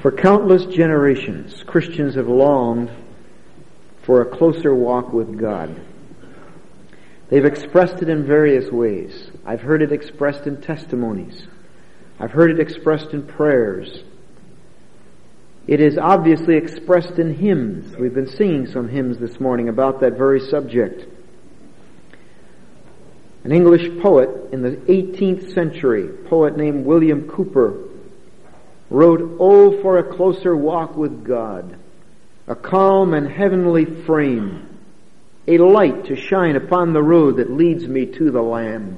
For countless generations, Christians have longed for a closer walk with God. They've expressed it in various ways. I've heard it expressed in testimonies. I've heard it expressed in prayers. It is obviously expressed in hymns. We've been singing some hymns this morning about that very subject. An English poet in the 18th century, a poet named William Cowper, wrote, "Oh, for a closer walk with God, a calm and heavenly frame, a light to shine upon the road that leads me to the Lamb."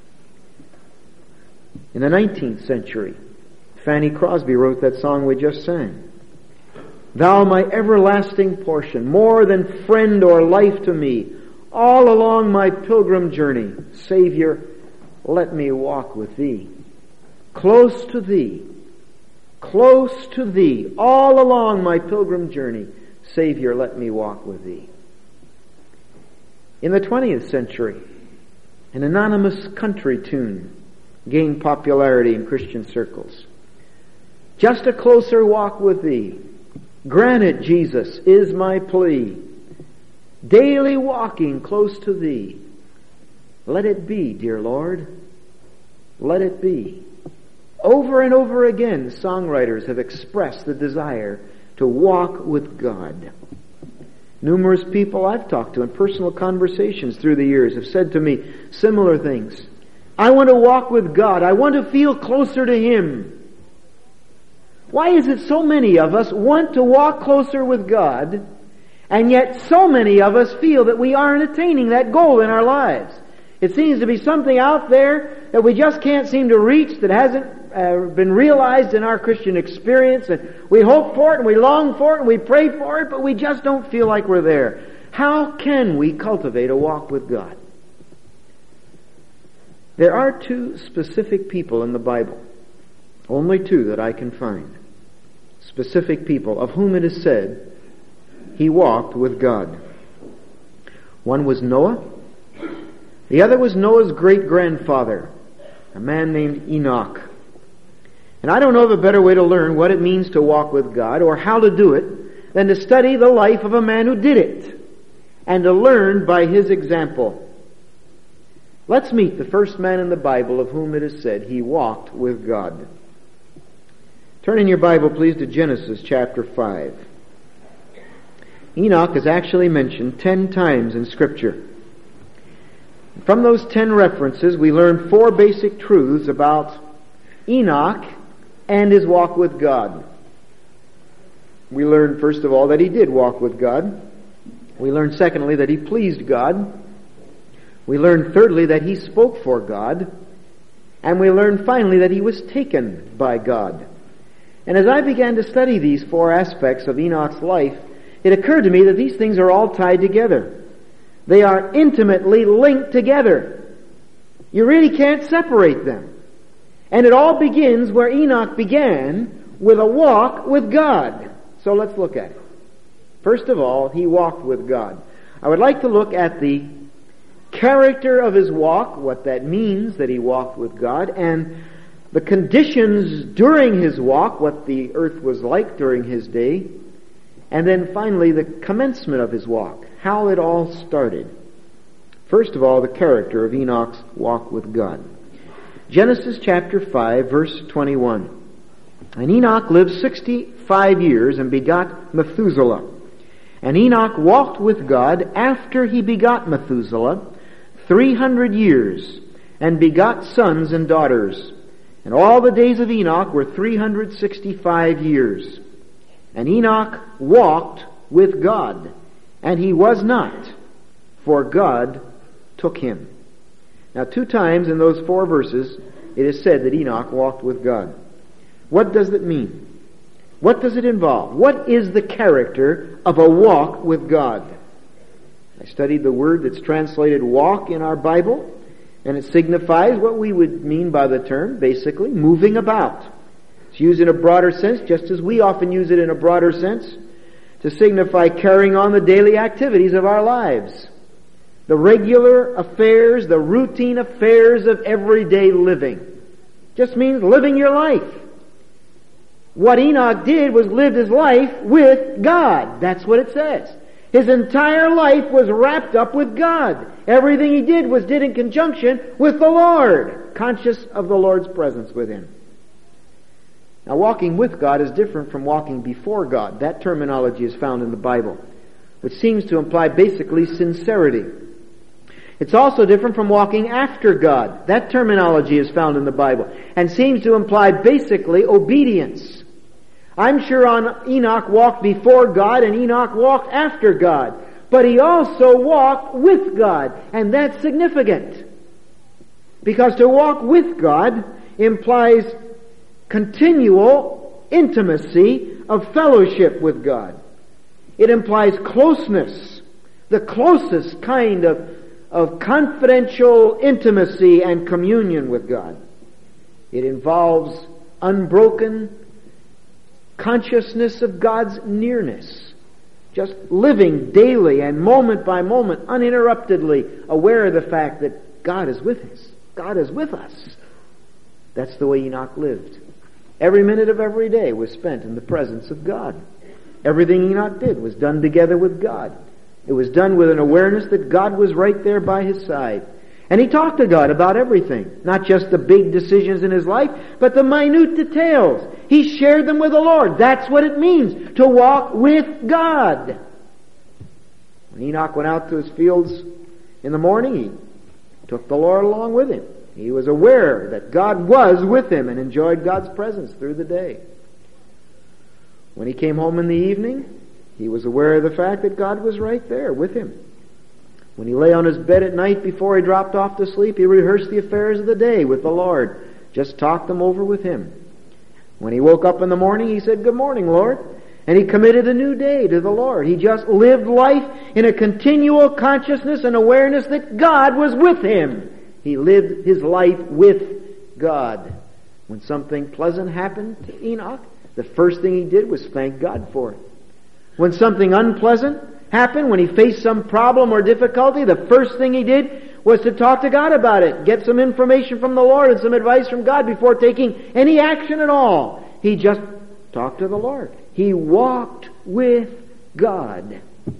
In the 19th century, Fanny Crosby wrote that song we just sang. "Thou my everlasting portion, more than friend or life to me, all along my pilgrim journey, Savior, let me walk with thee. Close to thee, all along my pilgrim journey, Savior, let me walk with thee." In the 20th century, an anonymous country tune gained popularity in Christian circles. "Just a closer walk with thee, grant it, Jesus, is my plea. Daily walking close to thee. Let it be, dear Lord, let it be." Over and over again, songwriters have expressed the desire to walk with God. Numerous people I've talked to in personal conversations through the years have said to me similar things. I want to walk with God. I want to feel closer to Him. Why is it so many of us want to walk closer with God, and yet so many of us feel that we aren't attaining that goal in our lives? It seems to be something out there that we just can't seem to reach, that hasn't been realized in our Christian experience, and we hope for it and we long for it and we pray for it, but we just don't feel like we're there. How can we cultivate a walk with God? There are two specific people in the Bible, only two that I can find, specific people of whom it is said he walked with God. One was Noah. The other was Noah's great-grandfather, a man named Enoch. And I don't know of a better way to learn what it means to walk with God or how to do it than to study the life of a man who did it and to learn by his example. Let's meet the first man in the Bible of whom it is said he walked with God. Turn in your Bible, please, to Genesis chapter 5. Enoch is actually mentioned 10 times in Scripture. From those 10 references, we learn 4 basic truths about Enoch and his walk with God. We learn, first of all, that he did walk with God. We learn, secondly, that he pleased God. We learn, thirdly, that he spoke for God. And we learn, finally, that he was taken by God. And as I began to study these 4 aspects of Enoch's life, it occurred to me that these things are all tied together. They are intimately linked together. You really can't separate them. And it all begins where Enoch began, with a walk with God. So let's look at it. First of all, he walked with God. I would like to look at the character of his walk, what that means that he walked with God, and the conditions during his walk, what the earth was like during his day, and then finally the commencement of his walk, how it all started. First of all, the character of Enoch's walk with God. Genesis chapter 5, verse 21. And Enoch lived 65 years and begot Methuselah. And Enoch walked with God after he begot Methuselah 300 years, and begot sons and daughters. And all the days of Enoch were 365 years. And Enoch walked with God, and he was not, for God took him. Now, 2 times in those 4 verses, it is said that Enoch walked with God. What does it mean? What does it involve? What is the character of a walk with God? I studied the word that's translated walk in our Bible, and it signifies what we would mean by the term, basically, moving about. It's used in a broader sense, just as we often use it in a broader sense, to signify carrying on the daily activities of our lives. The regular affairs, the routine affairs of everyday living. Just means living your life. What Enoch did was lived his life with God. That's what it says. His entire life was wrapped up with God. Everything he did was did in conjunction with the Lord, conscious of the Lord's presence with him. Now, walking with God is different from walking before God. That terminology is found in the Bible, which seems to imply basically sincerity. It's also different from walking after God. That terminology is found in the Bible and seems to imply basically obedience. I'm sure Enoch walked before God and Enoch walked after God. But he also walked with God, and that's significant. Because to walk with God implies continual intimacy of fellowship with God. It implies closeness, the closest kind of confidential intimacy and communion with God. It involves unbroken consciousness of God's nearness. Just living daily and moment by moment, uninterruptedly aware of the fact that God is with us. God is with us. That's the way Enoch lived. Every minute of every day was spent in the presence of God. Everything Enoch did was done together with God. It was done with an awareness that God was right there by his side. And he talked to God about everything. Not just the big decisions in his life, but the minute details. He shared them with the Lord. That's what it means to walk with God. When Enoch went out to his fields in the morning, he took the Lord along with him. He was aware that God was with him and enjoyed God's presence through the day. When he came home in the evening, he was aware of the fact that God was right there with him. When he lay on his bed at night before he dropped off to sleep, he rehearsed the affairs of the day with the Lord. Just talked them over with him. When he woke up in the morning, he said, "Good morning, Lord." And he committed a new day to the Lord. He just lived life in a continual consciousness and awareness that God was with him. He lived his life with God. When something pleasant happened to Enoch, the first thing he did was thank God for it. When something unpleasant happened, when he faced some problem or difficulty, the first thing he did was to talk to God about it, get some information from the Lord and some advice from God before taking any action at all. He just talked to the Lord. He walked with God.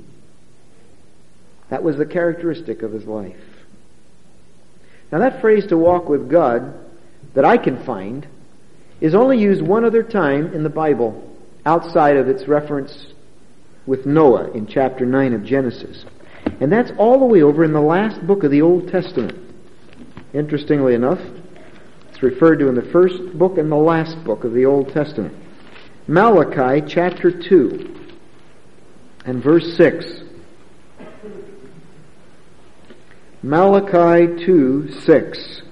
That was the characteristic of his life. Now that phrase, to walk with God, that I can find, is only used one other time in the Bible outside of its reference with Noah in chapter 9 of Genesis. And that's all the way over in the last book of the Old Testament. Interestingly enough, it's referred to in the first book and the last book of the Old Testament. Malachi chapter 2 and verse 6. Malachi 2:6.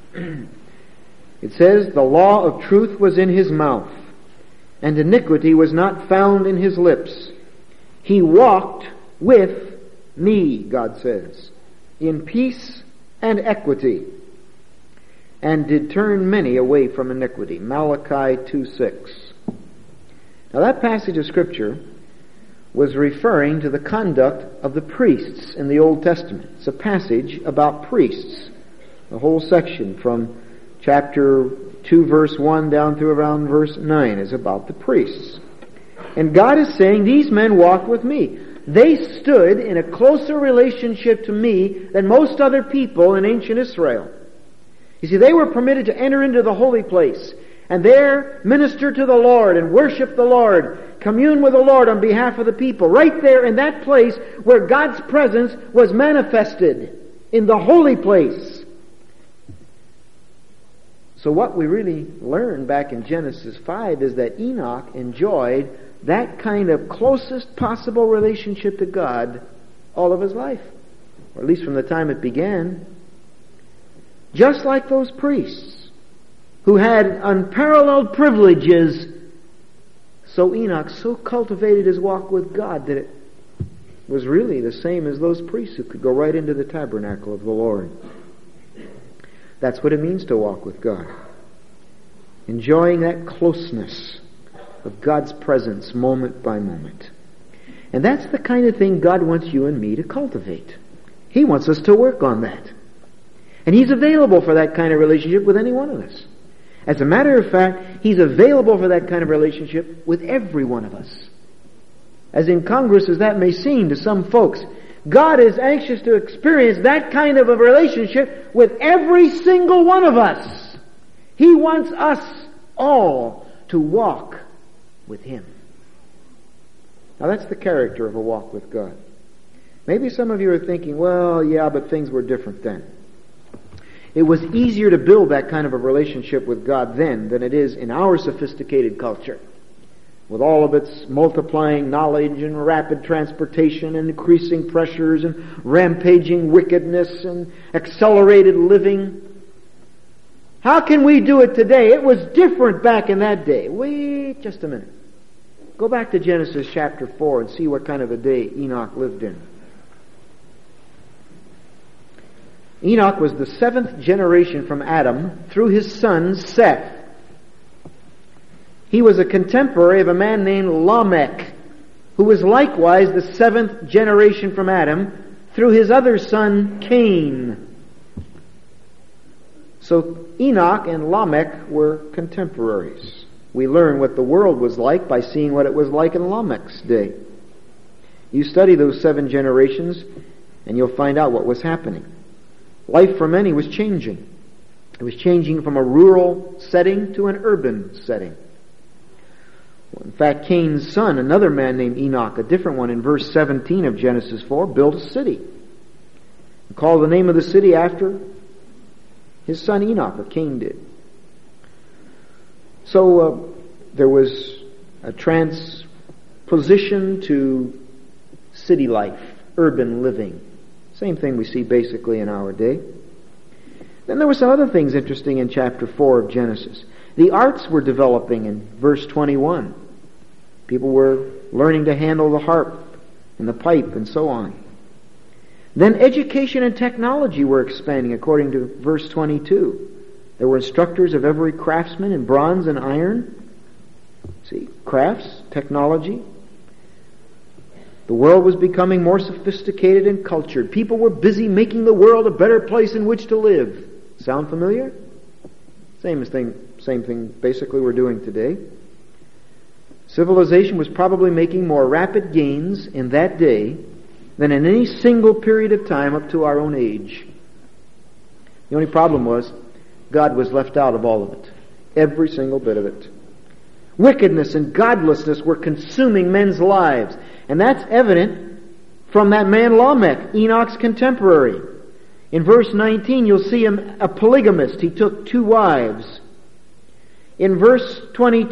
It says, "The law of truth was in his mouth, and iniquity was not found in his lips. He walked with me," God says, "in peace and equity, and did turn many away from iniquity." Malachi 2:6. Now that passage of Scripture was referring to the conduct of the priests in the Old Testament. It's a passage about priests. The whole section from chapter 2 verse 1 down through around verse 9 is about the priests. And God is saying, these men walked with me. They stood in a closer relationship to me than most other people in ancient Israel. You see, they were permitted to enter into the holy place and there minister to the Lord and worship the Lord, commune with the Lord on behalf of the people, right there in that place where God's presence was manifested, in the holy place. So what we really learn back in Genesis 5 is that Enoch enjoyed that kind of closest possible relationship to God all of his life, or at least from the time it began. Just like those priests who had unparalleled privileges, so Enoch so cultivated his walk with God that it was really the same as those priests who could go right into the tabernacle of the Lord. That's what it means to walk with God. Enjoying that closeness of God's presence moment by moment. And that's the kind of thing God wants you and me to cultivate. He wants us to work on that. And He's available for that kind of relationship with any one of us. As a matter of fact, He's available for that kind of relationship with every one of us. As incongruous as that may seem to some folks, God is anxious to experience that kind of a relationship with every single one of us. He wants us all to walk with Him. Now that's the character of a walk with God. Maybe some of you are thinking, well, yeah, but things were different then. It was easier to build that kind of a relationship with God then than it is in our sophisticated culture, with all of its multiplying knowledge and rapid transportation and increasing pressures and rampaging wickedness and accelerated living. How can we do it today? It was different back in that day. Wait just a minute. Go back to Genesis chapter 4 and see what kind of a day Enoch lived in. Enoch was the 7th generation from Adam through his son Seth. He was a contemporary of a man named Lamech, who was likewise the 7th generation from Adam through his other son Cain. So Enoch and Lamech were contemporaries. We learn what the world was like by seeing what it was like in Lamech's day. You study those 7 generations and you'll find out what was happening. Life for many was changing. It was changing from a rural setting to an urban setting. In fact, Cain's son, another man named Enoch, a different one, in verse 17 of Genesis 4, built a city. And called the name of the city after his son Enoch, or Cain did. So there was a transposition to city life, urban living. Same thing we see basically in our day. Then there were some other things interesting in chapter 4 of Genesis. The arts were developing in verse 21. People were learning to handle the harp and the pipe and so on. Then education and technology were expanding according to verse 22. There were instructors of every craftsman in bronze and iron. See, crafts, technology. The world was becoming more sophisticated and cultured. People were busy making the world a better place in which to live. Sound familiar? Same thing basically we're doing today. Civilization was probably making more rapid gains in that day than in any single period of time up to our own age. The only problem was God was left out of all of it. Every single bit of it. Wickedness and godlessness were consuming men's lives. And that's evident from that man Lamech, Enoch's contemporary. In verse 19, you'll see him a polygamist. He took 2 wives. In verse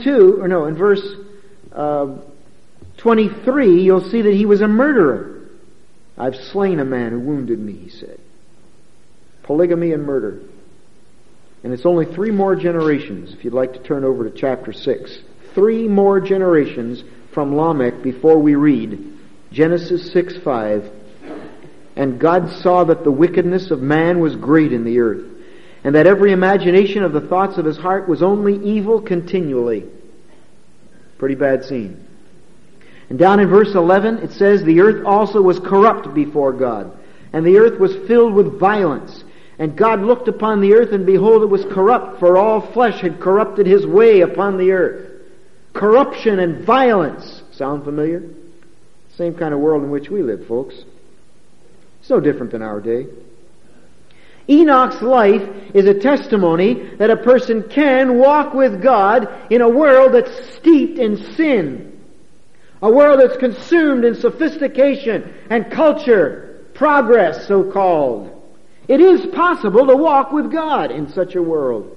23, you'll see that he was a murderer. I've slain a man who wounded me, he said. Polygamy and murder. And it's only 3 more generations, if you'd like to turn over to chapter 6. 3 more generations from Lamech before we read Genesis 6:5. And God saw that the wickedness of man was great in the earth, and that every imagination of the thoughts of his heart was only evil continually. Pretty bad scene. And down in verse 11 it says, the earth also was corrupt before God, and the earth was filled with violence. And God looked upon the earth, and behold, it was corrupt, for all flesh had corrupted his way upon the earth. Corruption and violence. Sound familiar? Same kind of world in which we live, folks. It's no different than our day. Enoch's life is a testimony that a person can walk with God in a world that's steeped in sin. A world that's consumed in sophistication and culture, progress so-called. It is possible to walk with God in such a world.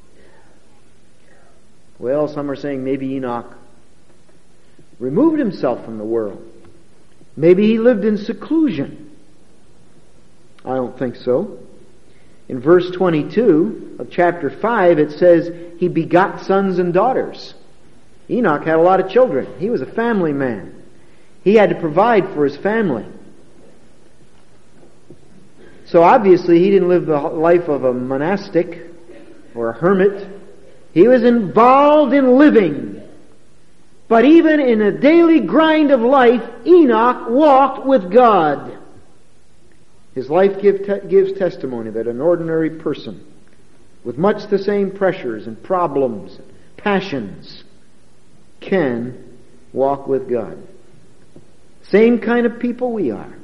Well, some are saying maybe Enoch removed himself from the world. Maybe he lived in seclusion. I don't think so. In verse 22 of chapter 5, it says he begot sons and daughters. Enoch had a lot of children. He was a family man. He had to provide for his family. So obviously he didn't live the life of a monastic or a hermit. He was involved in living. But even in a daily grind of life, Enoch walked with God. His life gives testimony that an ordinary person with much the same pressures and problems, passions, can walk with God. Same kind of people we are.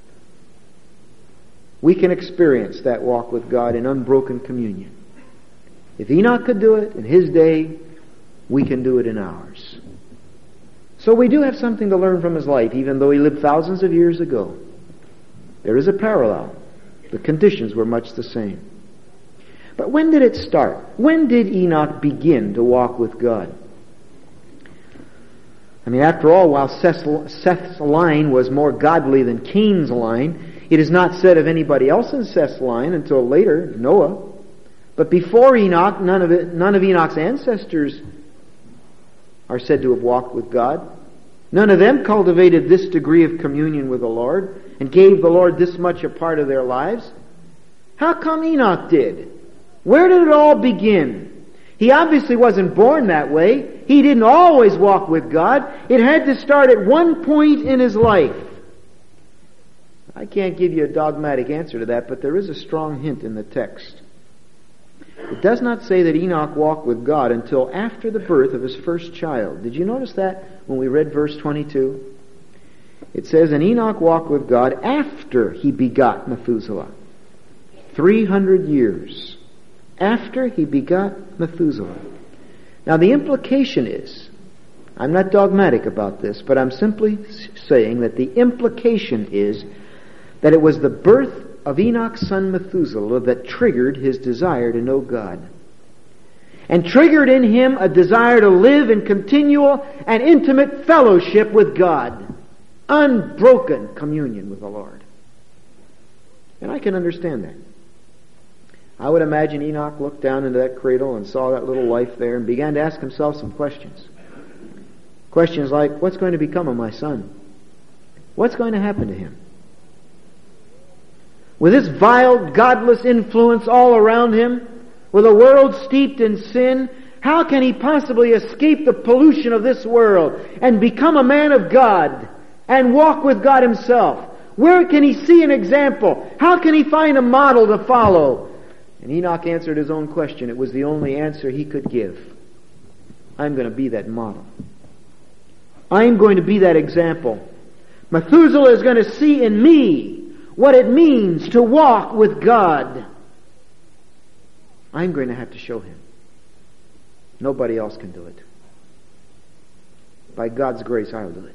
We can experience that walk with God in unbroken communion. If Enoch could do it in his day, we can do it in ours. So we do have something to learn from his life, even though he lived thousands of years ago. There is a parallel. The conditions were much the same. But when did it start? When did Enoch begin to walk with God? I mean, after all, while Seth's line was more godly than Cain's line, it is not said of anybody else in Seth's line until later, Noah. But before Enoch, none of Enoch's ancestors are said to have walked with God. None of them cultivated this degree of communion with the Lord and gave the Lord this much a part of their lives. How come Enoch did? Where did it all begin? He obviously wasn't born that way. He didn't always walk with God. It had to start at one point in his life. I can't give you a dogmatic answer to that, but there is a strong hint in the text. It does not say that Enoch walked with God until after the birth of his first child. Did you notice that when we read verse 22? It says, and Enoch walked with God after he begot Methuselah. 300 years after he begot Methuselah. Now the implication is, I'm not dogmatic about this, but I'm simply saying that the implication is that it was the birth of Enoch's son Methuselah that triggered his desire to know God. And triggered in him a desire to live in continual and intimate fellowship with God. Unbroken communion with the Lord. And I can understand that. I would imagine Enoch looked down into that cradle and saw that little life there and began to ask himself some questions. Questions like, what's going to become of my son? What's going to happen to him? With this vile, godless influence all around him, with a world steeped in sin, how can he possibly escape the pollution of this world and become a man of God and walk with God himself? Where can he see an example? How can he find a model to follow? And Enoch answered his own question. It was the only answer he could give. I'm going to be that model. I'm going to be that example. Methuselah is going to see in me what it means to walk with God. I'm going to have to show him. Nobody else can do it. By God's grace, I'll do it.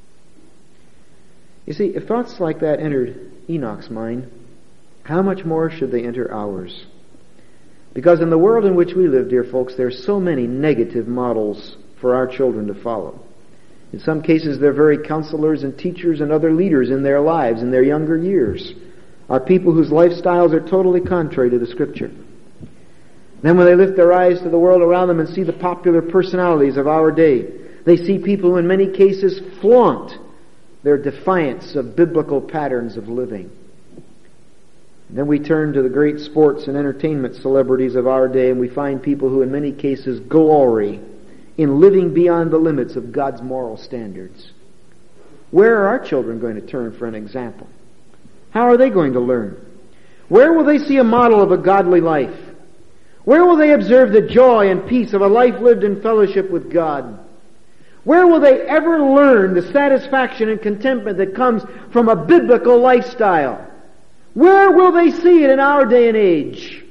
You see, if thoughts like that entered Enoch's mind, how much more should they enter ours? Because in the world in which we live, dear folks, there are so many negative models for our children to follow. In some cases, their very counselors and teachers and other leaders in their lives in their younger years are people whose lifestyles are totally contrary to the Scripture. Then when they lift their eyes to the world around them and see the popular personalities of our day, they see people who in many cases flaunt their defiance of biblical patterns of living. And then we turn to the great sports and entertainment celebrities of our day and we find people who in many cases glory in living beyond the limits of God's moral standards. Where are our children going to turn for an example? How are they going to learn? Where will they see a model of a godly life? Where will they observe the joy and peace of a life lived in fellowship with God? Where will they ever learn the satisfaction and contentment that comes from a biblical lifestyle? Where will they see it in our day and age?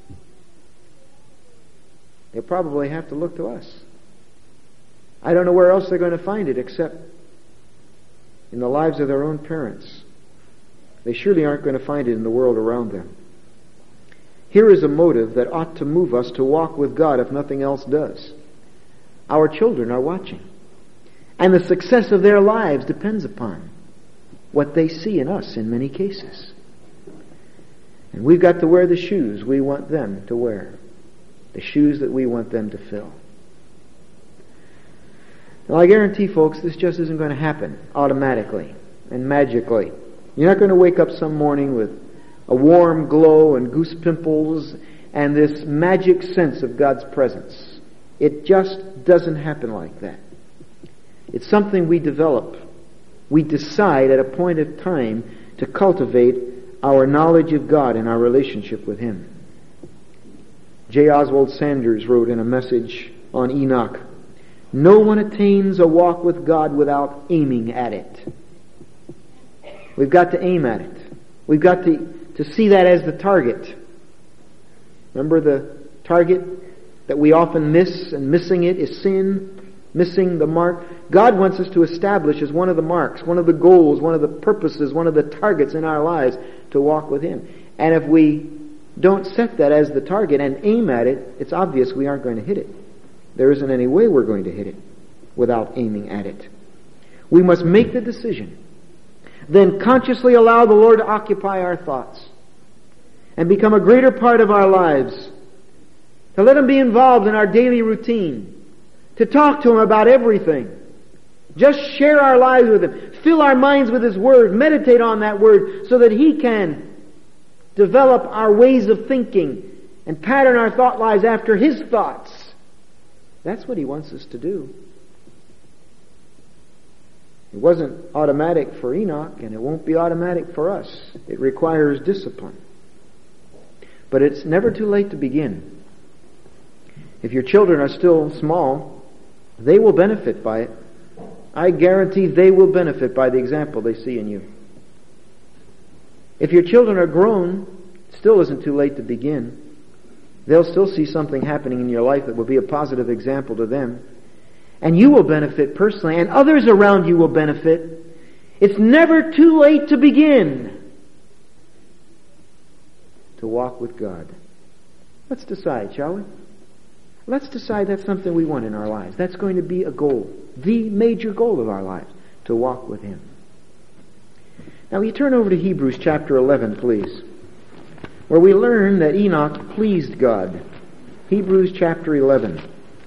They'll probably have to look to us. I don't know where else they're going to find it except in the lives of their own parents. They surely aren't going to find it in the world around them. Here is a motive that ought to move us to walk with God if nothing else does. Our children are watching. And the success of their lives depends upon what they see in us in many cases. And we've got to wear the shoes we want them to wear. The shoes that we want them to fill. Now I guarantee, folks, this just isn't going to happen automatically and magically. You're not going to wake up some morning with a warm glow and goose pimples and this magic sense of God's presence. It just doesn't happen like that. It's something we develop. We decide at a point of time to cultivate our knowledge of God and our relationship with Him. J. Oswald Sanders wrote in a message on Enoch, "No one attains a walk with God without aiming at it." We've got to aim at it. We've got to see that as the target. Remember the target that we often miss, and missing it is sin, missing the mark. God wants us to establish as one of the marks, one of the goals, one of the purposes, one of the targets in our lives to walk with Him. And if we don't set that as the target and aim at it, it's obvious we aren't going to hit it. There isn't any way we're going to hit it without aiming at it. We must make the decision, then consciously allow the Lord to occupy our thoughts and become a greater part of our lives, to let Him be involved in our daily routine, to talk to Him about everything. Just share our lives with Him. Fill our minds with His Word. Meditate on that Word so that He can develop our ways of thinking and pattern our thought lives after His thoughts. That's what He wants us to do. It wasn't automatic for Enoch, and it won't be automatic for us. It requires discipline. But it's never too late to begin. If your children are still small, they will benefit by it. I guarantee they will benefit by the example they see in you. If your children are grown, it still isn't too late to begin. They'll still see something happening in your life that will be a positive example to them. And you will benefit personally, and others around you will benefit. It's never too late to begin to walk with God. Let's decide, shall we? Let's decide that's something we want in our lives. That's going to be a goal, the major goal of our lives, to walk with Him. Now you turn over to Hebrews chapter 11, please, where we learn that Enoch pleased God. Hebrews chapter 11.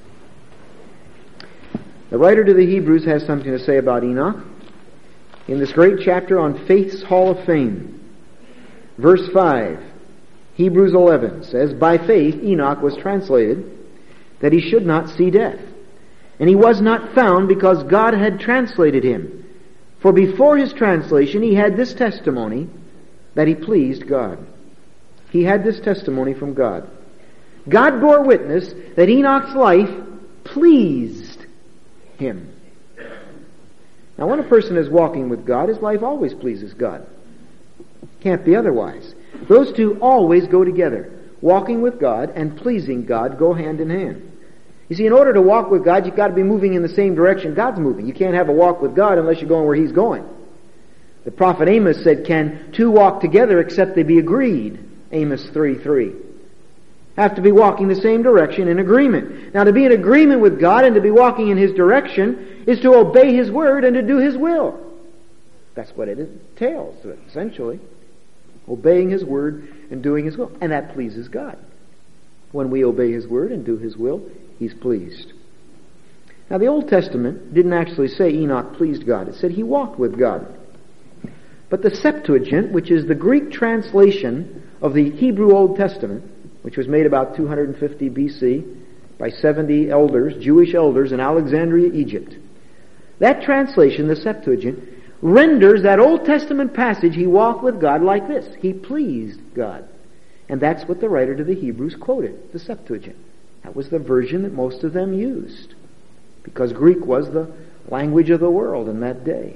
The writer to the Hebrews has something to say about Enoch in this great chapter on Faith's Hall of Fame. Verse 5, Hebrews 11 says, "By faith Enoch was translated, that he should not see death. And he was not found because God had translated him. For before his translation he had this testimony, that he pleased God." He had this testimony from God. God bore witness that Enoch's life pleased Him. Now when a person is walking with God, his life always pleases God. Can't be otherwise. Those two always go together. Walking with God and pleasing God go hand in hand. You see, in order to walk with God, you've got to be moving in the same direction God's moving. You can't have a walk with God unless you're going where He's going. The prophet Amos said, "Can two walk together except they be agreed?" Amos 3:3. Have to be walking the same direction in agreement. Now, to be in agreement with God and to be walking in His direction is to obey His Word and to do His will. That's what it entails, essentially. Obeying His Word and doing His will. And that pleases God. When we obey His Word and do His will, He's pleased. Now the Old Testament didn't actually say Enoch pleased God. It said he walked with God. But the Septuagint, which is the Greek translation of the Hebrew Old Testament, which was made about 250 BC by 70 elders, Jewish elders in Alexandria, Egypt. That translation, the Septuagint, renders that Old Testament passage, he walked with God, like this. He pleased God. And that's what the writer to the Hebrews quoted, the Septuagint. That was the version that most of them used, because Greek was the language of the world in that day.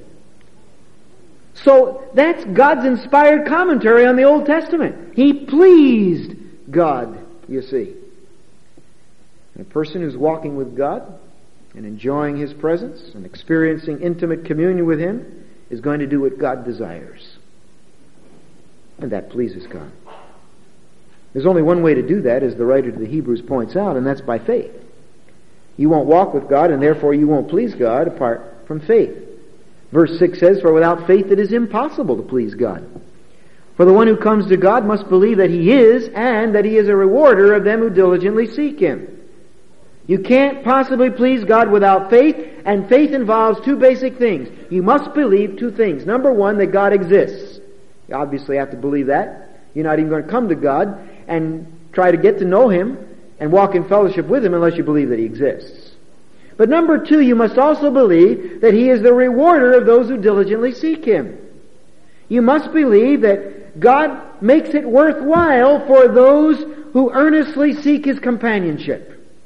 So that's God's inspired commentary on the Old Testament. He pleased God, you see. And a person who's walking with God and enjoying His presence and experiencing intimate communion with Him is going to do what God desires. And that pleases God. There's only one way to do that, as the writer to the Hebrews points out, and that's by faith. You won't walk with God, and therefore you won't please God apart from faith. Verse 6 says, "For without faith it is impossible to please God. For the one who comes to God must believe that He is, and that He is a rewarder of them who diligently seek Him." You can't possibly please God without faith, and faith involves two basic things. You must believe two things. Number one, that God exists. You obviously have to believe that. You're not even going to come to God and try to get to know Him and walk in fellowship with Him unless you believe that He exists. But number two, you must also believe that He is the rewarder of those who diligently seek Him. You must believe that God makes it worthwhile for those who earnestly seek His companionship.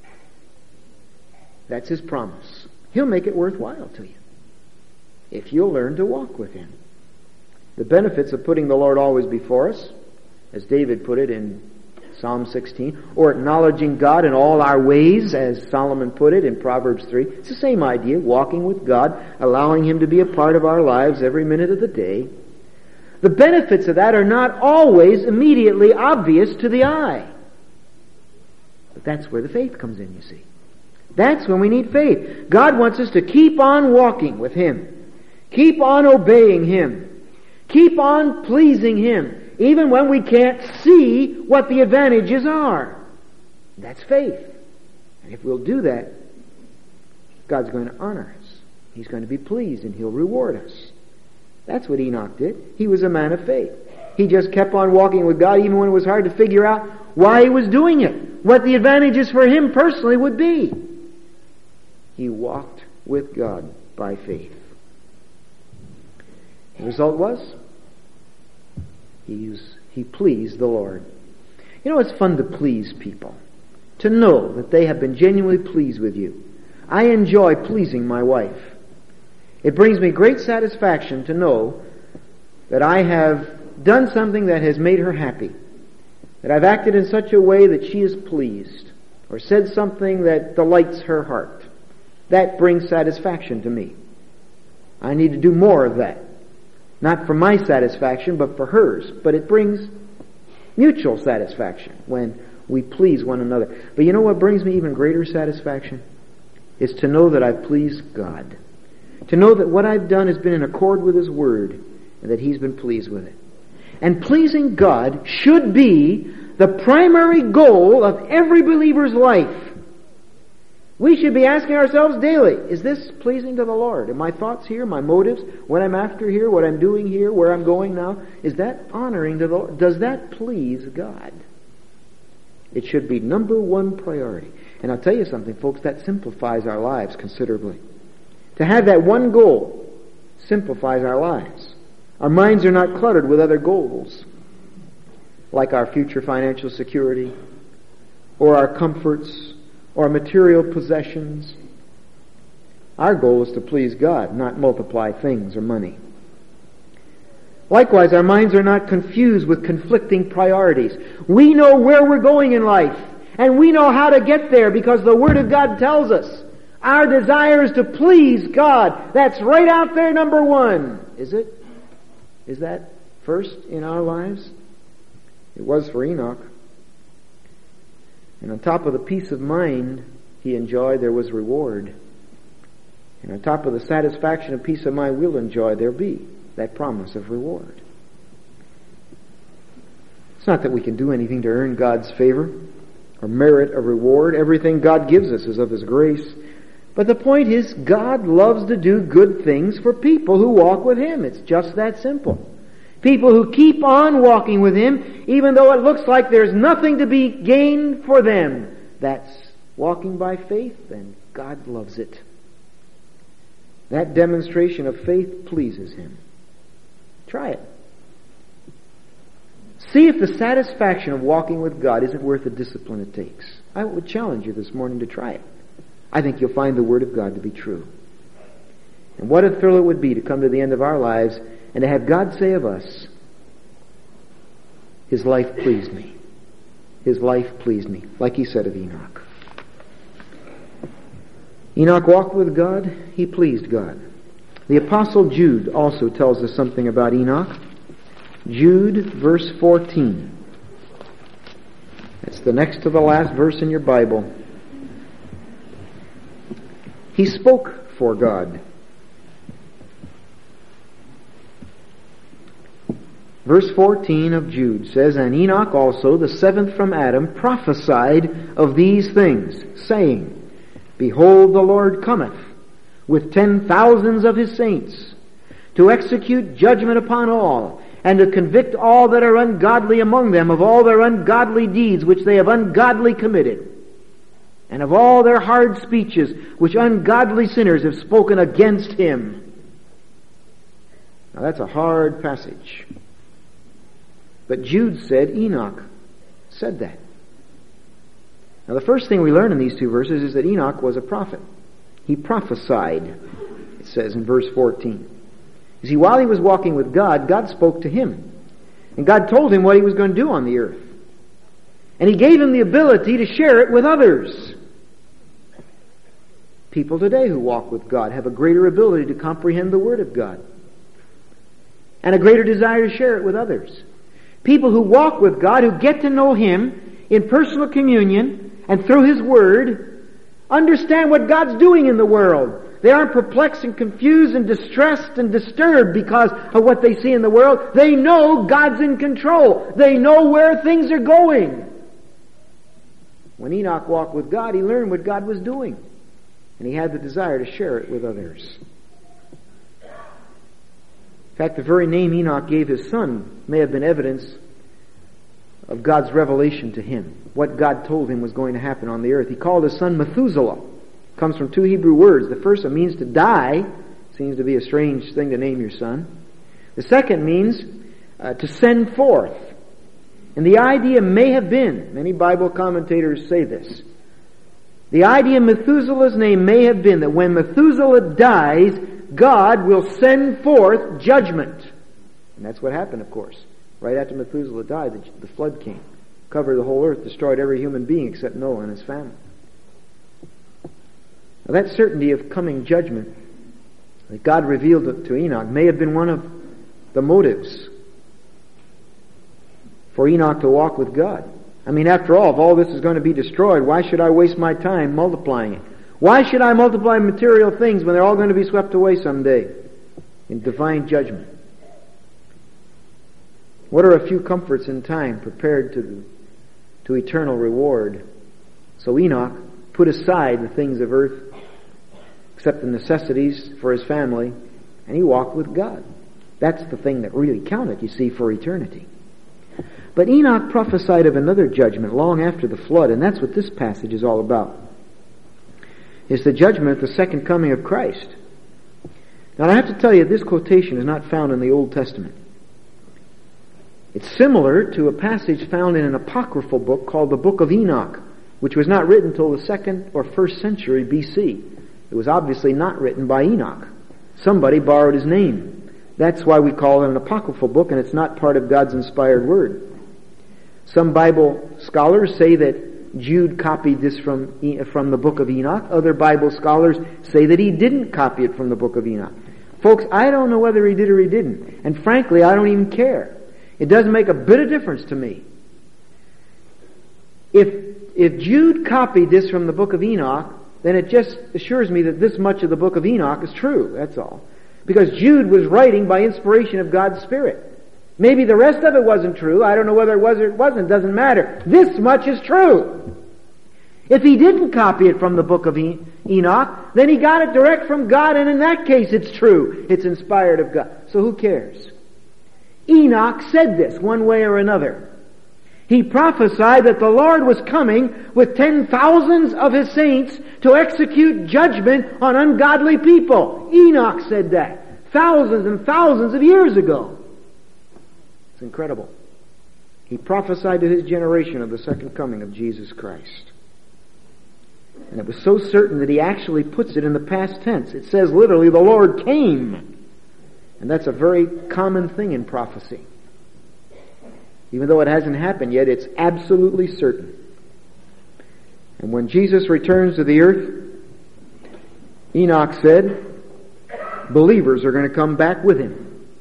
That's His promise. He'll make it worthwhile to you if you'll learn to walk with Him. The benefits of putting the Lord always before us, as David put it in Psalm 16, or acknowledging God in all our ways, as Solomon put it in Proverbs 3. It's the same idea, walking with God, allowing Him to be a part of our lives every minute of the day. The benefits of that are not always immediately obvious to the eye. But that's where the faith comes in, you see. That's when we need faith. God wants us to keep on walking with Him. Keep on obeying Him. Keep on pleasing Him, even when we can't see what the advantages are. That's faith. And if we'll do that, God's going to honor us. He's going to be pleased and He'll reward us. That's what Enoch did. He was a man of faith. He just kept on walking with God even when it was hard to figure out why he was doing it, what the advantages for him personally would be. He walked with God by faith. The result was, he pleased the Lord. You know, it's fun to please people, to know that they have been genuinely pleased with you. I enjoy pleasing my wife. It brings me great satisfaction to know that I have done something that has made her happy, that I've acted in such a way that she is pleased, or said something that delights her heart. That brings satisfaction to me. I need to do more of that. Not for my satisfaction, but for hers. But it brings mutual satisfaction when we please one another. But you know what brings me even greater satisfaction? Is to know that I've pleased God. To know that what I've done has been in accord with His Word, and that He's been pleased with it. And pleasing God should be the primary goal of every believer's life. We should be asking ourselves daily, is this pleasing to the Lord? Are my thoughts here, my motives, what I'm after here, what I'm doing here, where I'm going now, is that honoring to the Lord? Does that please God? It should be number one priority. And I'll tell you something, folks, that simplifies our lives considerably. To have that one goal simplifies our lives. Our minds are not cluttered with other goals, like our future financial security, or our comforts, or material possessions. Our goal is to please God, not multiply things or money. Likewise, our minds are not confused with conflicting priorities. We know where we're going in life, and we know how to get there because the Word of God tells us. Our desire is to please God. That's right out there, number one. Is it? Is that first in our lives? It was for Enoch. And on top of the peace of mind he enjoyed, there was reward. And on top of the satisfaction and peace of mind we'll enjoy, there'll be that promise of reward. It's not that we can do anything to earn God's favor or merit a reward. Everything God gives us is of His grace. But the point is, God loves to do good things for people who walk with Him. It's just that simple. People who keep on walking with Him, even though it looks like there's nothing to be gained for them. That's walking by faith, and God loves it. That demonstration of faith pleases Him. Try it. See if the satisfaction of walking with God isn't worth the discipline it takes. I would challenge you this morning to try it. I think you'll find the Word of God to be true. And what a thrill it would be to come to the end of our lives and to have God say of us, his life pleased me. His life pleased me, like He said of Enoch. Enoch walked with God. He pleased God. The Apostle Jude also tells us something about Enoch. Jude, verse 14. That's the next to the last verse in your Bible. He spoke for God. Verse 14 of Jude says, And Enoch also, the seventh from Adam, prophesied of these things, saying, Behold, the Lord cometh with 10,000s of His saints, to execute judgment upon all, and to convict all that are ungodly among them of all their ungodly deeds which they have ungodly committed, and of all their hard speeches which ungodly sinners have spoken against Him. Now that's a hard passage. But Jude said Enoch said that. Now the first thing we learn in these two verses is that Enoch was a prophet. He prophesied, it says in verse 14. You see, while he was walking with God, God spoke to him. And God told him what he was going to do on the earth. And he gave him the ability to share it with others. People today who walk with God have a greater ability to comprehend the Word of God. And a greater desire to share it with others. People who walk with God, who get to know Him in personal communion and through His Word, understand what God's doing in the world. They aren't perplexed and confused and distressed and disturbed because of what they see in the world. They know God's in control. They know where things are going. When Enoch walked with God, he learned what God was doing. And he had the desire to share it with others. In fact, the very name Enoch gave his son may have been evidence of God's revelation to him. What God told him was going to happen on the earth. He called his son Methuselah. It comes from two Hebrew words. The first one means to die. Seems to be a strange thing to name your son. The second means to send forth. And the idea may have been, many Bible commentators say this, the idea of Methuselah's name may have been that when Methuselah dies, God will send forth judgment. And that's what happened, of course. Right after Methuselah died, the flood came. Covered the whole earth, destroyed every human being except Noah and his family. Now that certainty of coming judgment that God revealed to Enoch may have been one of the motives for Enoch to walk with God. I mean, after all, if all this is going to be destroyed, why should I waste my time multiplying it? Why should I multiply material things when they're all going to be swept away someday in divine judgment? What are a few comforts in time prepared to eternal reward? So Enoch put aside the things of earth, except the necessities for his family, and he walked with God. That's the thing that really counted, you see, for eternity. But Enoch prophesied of another judgment long after the flood, and that's what this passage is all about. It's the judgment at the second coming of Christ. Now I have to tell you, this quotation is not found in the Old Testament. It's similar to a passage found in an apocryphal book called the Book of Enoch, which was not written until the 2nd or 1st century BC. It was obviously not written by Enoch. Somebody borrowed his name. That's why we call it an apocryphal book, and it's not part of God's inspired word. Some Bible scholars say that Jude copied this from the Book of Enoch. Other Bible scholars say that he didn't copy it from the Book of Enoch. Folks, I don't know whether he did or he didn't. And frankly, I don't even care. It doesn't make a bit of difference to me. If Jude copied this from the Book of Enoch, then it just assures me that this much of the Book of Enoch is true. That's all. Because Jude was writing by inspiration of God's Spirit. Maybe the rest of it wasn't true. I don't know whether it was or it wasn't. It doesn't matter. This much is true. If he didn't copy it from the Book of Enoch, then he got it direct from God, and in that case it's true. It's inspired of God. So who cares? Enoch said this one way or another. He prophesied that the Lord was coming with 10,000s of His saints to execute judgment on ungodly people. Enoch said that thousands and thousands of years ago. It's incredible. He prophesied to his generation of the second coming of Jesus Christ. And it was so certain that he actually puts it in the past tense. It says literally, the Lord came. And that's a very common thing in prophecy. Even though it hasn't happened yet, it's absolutely certain. And when Jesus returns to the earth, Enoch said, believers are going to come back with him.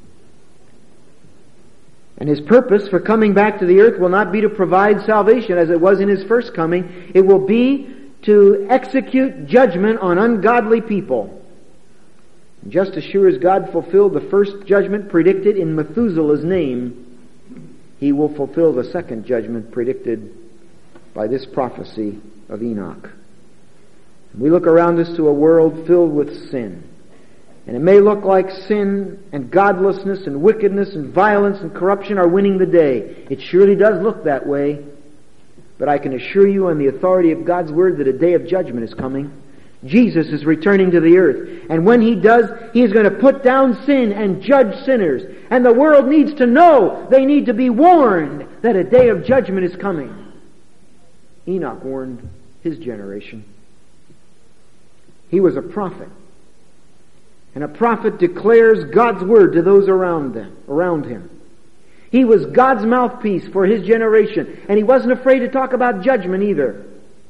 And his purpose for coming back to the earth will not be to provide salvation as it was in his first coming. It will be to execute judgment on ungodly people. And just as sure as God fulfilled the first judgment predicted in Methuselah's name, He will fulfill the second judgment predicted by this prophecy of Enoch. We look around us to a world filled with sin. And it may look like sin and godlessness and wickedness and violence and corruption are winning the day. It surely does look that way. But I can assure you on the authority of God's Word that a day of judgment is coming. Jesus is returning to the earth. And when He does, He is going to put down sin and judge sinners. And the world needs to know, they need to be warned that a day of judgment is coming. Enoch warned his generation. He was a prophet. And a prophet declares God's word to those around him. He was God's mouthpiece for his generation. And he wasn't afraid to talk about judgment either.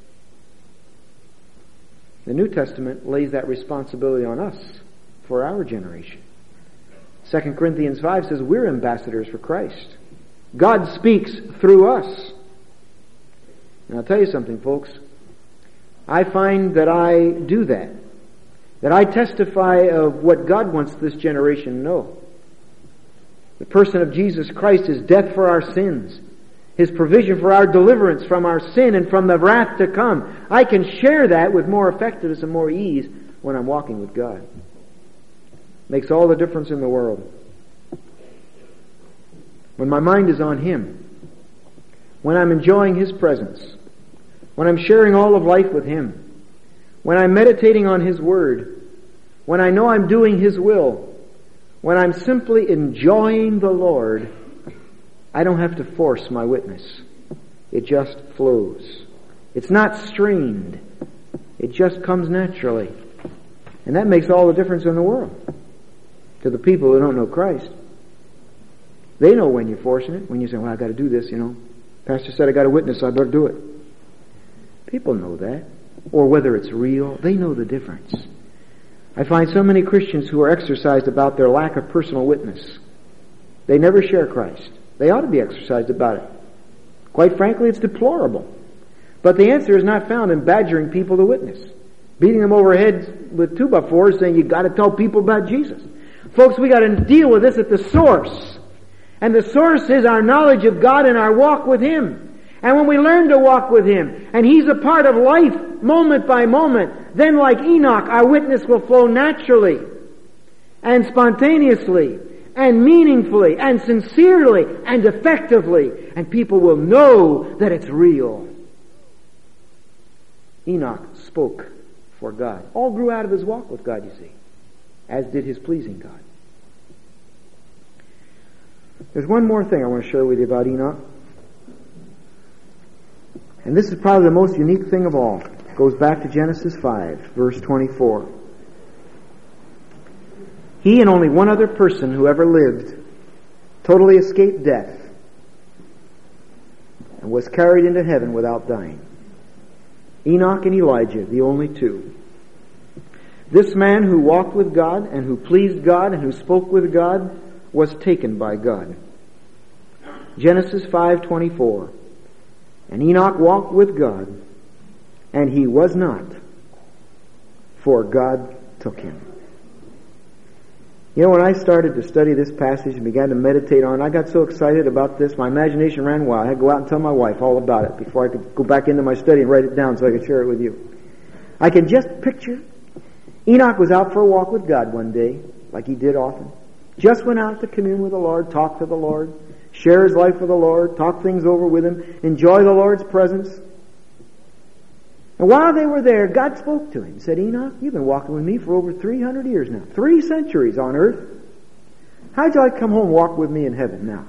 The New Testament lays that responsibility on us for our generation. 2 Corinthians 5 says we're ambassadors for Christ. God speaks through us. And I'll tell you something, folks. I find that I do that. That I testify of what God wants this generation to know. The person of Jesus Christ is death for our sins. His provision for our deliverance from our sin and from the wrath to come. I can share that with more effectiveness and more ease when I'm walking with God. Makes all the difference in the world. When my mind is on Him, when I'm enjoying His presence, when I'm sharing all of life with Him, when I'm meditating on His Word, when I know I'm doing His will, when I'm simply enjoying the Lord, I don't have to force my witness. It just flows. It's not strained. It just comes naturally. And that makes all the difference in the world. To the people who don't know Christ. They know when you're forcing it. When you say, well, I got to do this, Pastor said I got to witness, so I better do it. People know that. Or whether it's real, they know the difference. I find so many Christians who are exercised about their lack of personal witness. They never share Christ. They ought to be exercised about it. Quite frankly, it's deplorable. But the answer is not found in badgering people to witness. Beating them over heads with 2x4s saying you got to tell people about Jesus. Folks, we got to deal with this at the source. And the source is our knowledge of God and our walk with Him. And when we learn to walk with Him, and He's a part of life, moment by moment, then like Enoch, our witness will flow naturally, and spontaneously, and meaningfully, and sincerely, and effectively, and people will know that it's real. Enoch spoke for God. All grew out of his walk with God, you see, as did his pleasing God. There's one more thing I want to share with you about Enoch. And this is probably the most unique thing of all. It goes back to Genesis 5, verse 24. He and only one other person who ever lived totally escaped death and was carried into heaven without dying. Enoch and Elijah, the only two. This man who walked with God and who pleased God and who spoke with God was taken by God. Genesis 5:24. And Enoch walked with God, and he was not, for God took him. When I started to study this passage and began to meditate on it, I got so excited about this, my imagination ran wild. I had to go out and tell my wife all about it before I could go back into my study and write it down so I could share it with you. I can just picture Enoch was out for a walk with God one day, like he did often. Just went out to commune with the Lord, talk to the Lord, share his life with the Lord, talk things over with him, enjoy the Lord's presence. And while they were there, God spoke to him. He said, Enoch, you've been walking with me for over 300 years now. 3 centuries on earth. How'd you like to come home and walk with me in heaven now?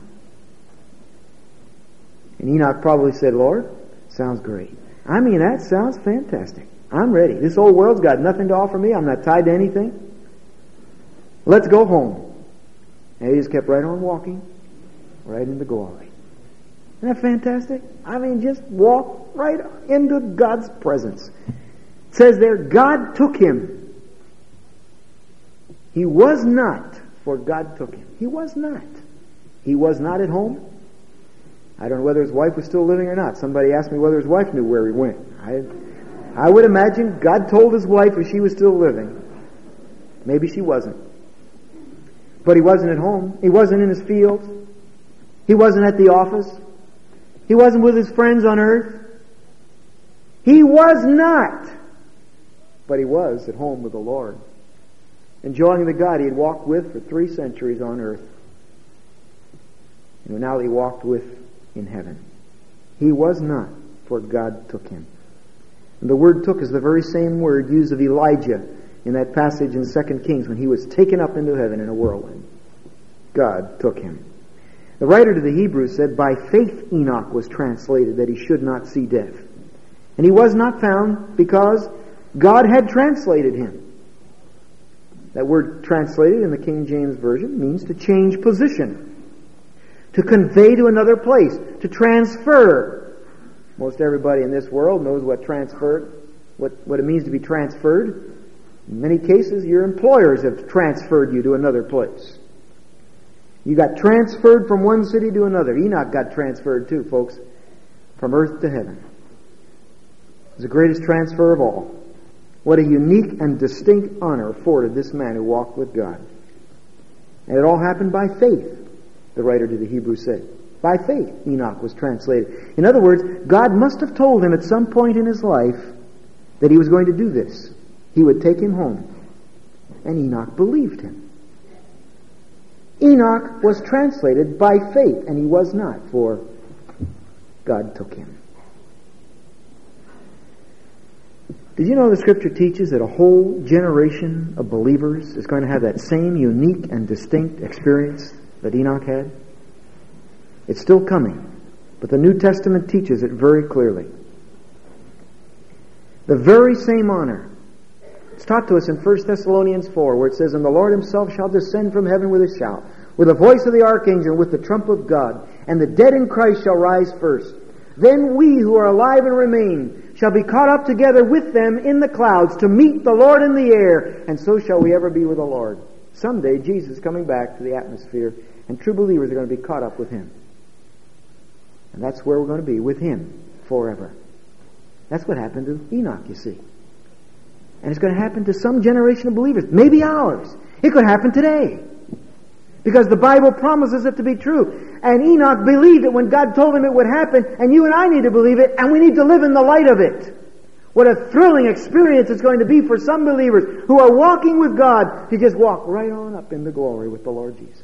And Enoch probably said, Lord, sounds great. That sounds fantastic. I'm ready. This old world's got nothing to offer me. I'm not tied to anything. Let's go home. And he just kept right on walking, right into glory. Isn't that fantastic? Just walk right into God's presence. It says there, God took him. He was not, for God took him. He was not. He was not at home. I don't know whether his wife was still living or not. Somebody asked me whether his wife knew where he went. I would imagine God told his wife if she was still living. Maybe she wasn't. But he wasn't at home. He wasn't in his fields. He wasn't at the office. He wasn't with his friends on earth. He was not. But he was at home with the Lord, enjoying the God he had walked with for 3 centuries on earth. And now he walked with in heaven. He was not, for God took him. And the word took is the very same word used of Elijah in that passage in 2 Kings when he was taken up into heaven in a whirlwind. God took him. The writer to the Hebrews said, by faith Enoch was translated that he should not see death. And he was not found because God had translated him. That word translated in the King James Version means to change position, to convey to another place, to transfer. Most everybody in this world knows what it means to be transferred. In many cases, your employers have transferred you to another place. You got transferred from one city to another. Enoch got transferred too, folks, from earth to heaven. It was the greatest transfer of all. What a unique and distinct honor afforded this man who walked with God. And it all happened by faith, the writer to the Hebrews said. By faith, Enoch was translated. In other words, God must have told him at some point in his life that he was going to do this. He would take him home. And Enoch believed him. Enoch was translated by faith, and he was not, for God took him. Did you know the Scripture teaches that a whole generation of believers is going to have that same unique and distinct experience that Enoch had? It's still coming, but the New Testament teaches it very clearly. The very same honor. It's taught to us in 1 Thessalonians 4, where it says, "And the Lord himself shall descend from heaven with a shout, with the voice of the archangel, and with the trump of God, and the dead in Christ shall rise first. Then we who are alive and remain shall be caught up together with them in the clouds to meet the Lord in the air, and so shall we ever be with the Lord." Someday Jesus is coming back to the atmosphere, and true believers are going to be caught up with him. And that's where we're going to be, with him forever. That's what happened to Enoch, you see. And it's going to happen to some generation of believers, maybe ours. It could happen today, because the Bible promises it to be true. And Enoch believed it when God told him it would happen, and you and I need to believe it, and we need to live in the light of it. What a thrilling experience it's going to be for some believers who are walking with God to just walk right on up into glory with the Lord Jesus.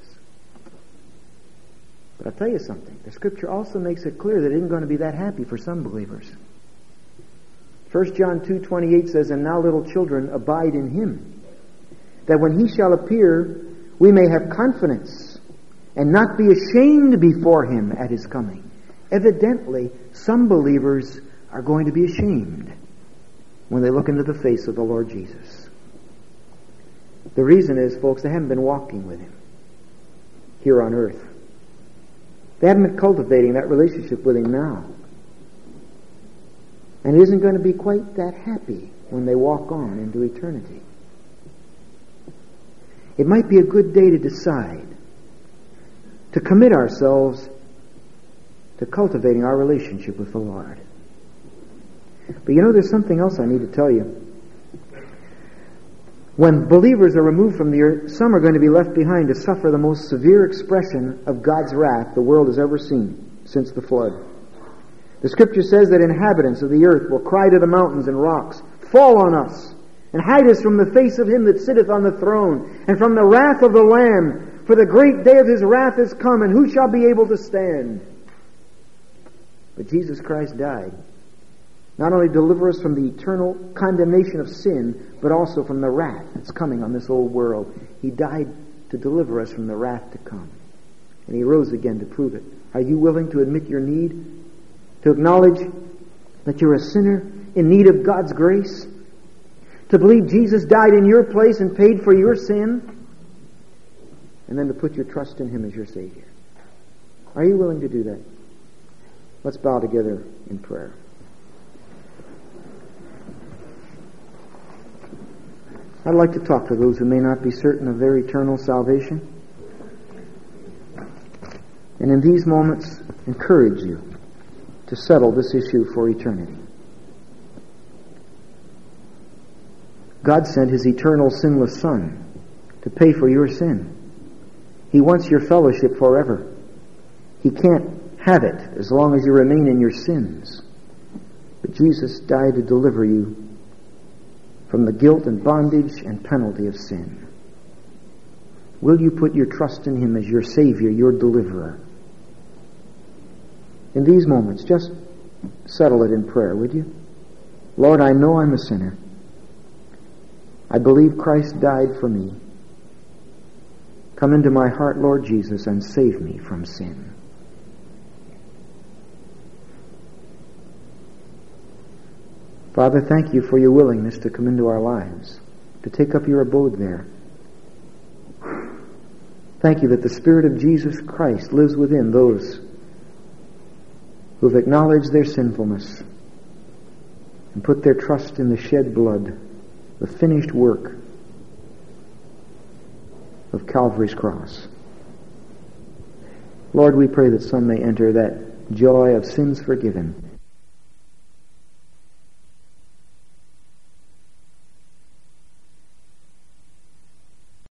But I'll tell you something. The Scripture also makes it clear that it isn't going to be that happy for some believers. 1 John 2:28 says, "And now, little children, abide in him, that when he shall appear, we may have confidence and not be ashamed before him at his coming." Evidently, some believers are going to be ashamed when they look into the face of the Lord Jesus. The reason is, folks, they haven't been walking with him here on earth. They haven't been cultivating that relationship with him now. And it isn't going to be quite that happy when they walk on into eternity. It might be a good day to decide to commit ourselves to cultivating our relationship with the Lord. But you know, there's something else I need to tell you. When believers are removed from the earth, some are going to be left behind to suffer the most severe expression of God's wrath the world has ever seen since the flood. The Scripture says that inhabitants of the earth will cry to the mountains and rocks, "Fall on us, and hide us from the face of him that sitteth on the throne, and from the wrath of the Lamb. For the great day of his wrath is come, and who shall be able to stand?" But Jesus Christ died, not only to deliver us from the eternal condemnation of sin, but also from the wrath that's coming on this old world. He died to deliver us from the wrath to come. And he rose again to prove it. Are you willing to admit your need? To acknowledge that you're a sinner in need of God's grace? To believe Jesus died in your place and paid for your sin? And then to put your trust in him as your Savior. Are you willing to do that? Let's bow together in prayer. I'd like to talk to those who may not be certain of their eternal salvation. And in these moments, encourage you to settle this issue for eternity. God sent his eternal sinless Son to pay for your sin. He wants your fellowship forever. He can't have it as long as you remain in your sins. But Jesus died to deliver you from the guilt and bondage and penalty of sin. Will you put your trust in him as your Savior, your deliverer? In these moments, just settle it in prayer, would you? Lord, I know I'm a sinner. I believe Christ died for me. Come into my heart, Lord Jesus, and save me from sin. Father, thank you for your willingness to come into our lives, to take up your abode there. Thank you that the Spirit of Jesus Christ lives within those who have acknowledged their sinfulness and put their trust in the shed blood, the finished work of Calvary's cross. Lord, we pray that some may enter that joy of sins forgiven